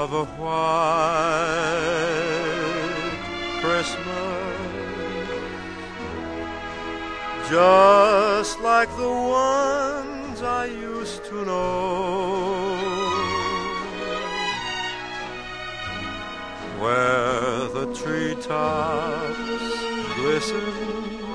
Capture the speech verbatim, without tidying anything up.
of a white Christmas, just like the ones I used to know, where the treetops glisten